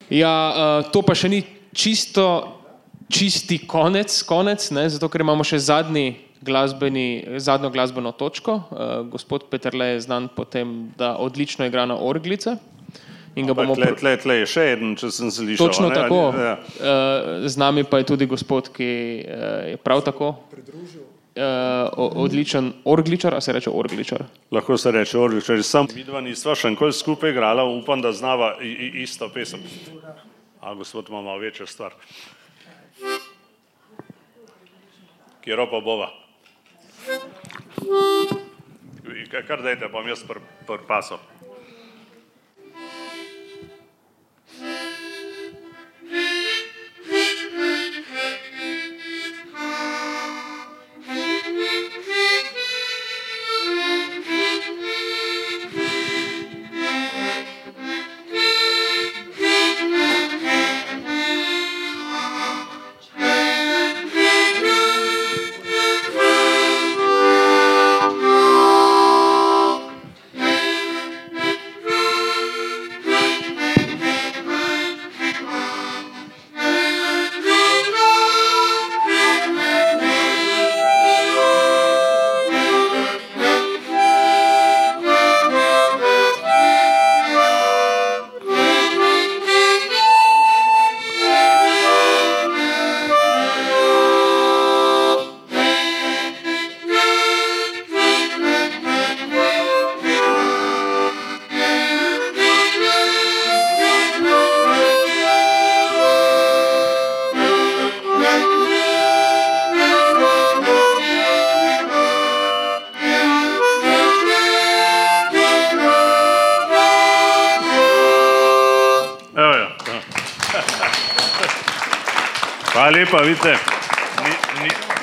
Ja, to pa še ni čisti konec, ne, zato ker imamo še zadnjo glasbeno točko. Gospod Peterle je znan po tem, da odlično igra na orglice. In ga bomo tle je še eden, če sem se lišal. Točno tako. Z nami pa je tudi gospod, ki je prav tako odličen orgličar, a se reče orgličar? Lahko se reče orgličar. Sam vidva nisva še nikoli skupaj igrala, upam, da znava isto pesem. A gospod ima malo večjo stvar. Kjero pa bova? Kar dajte, bom jaz pasal. Hvala lepa, vidite.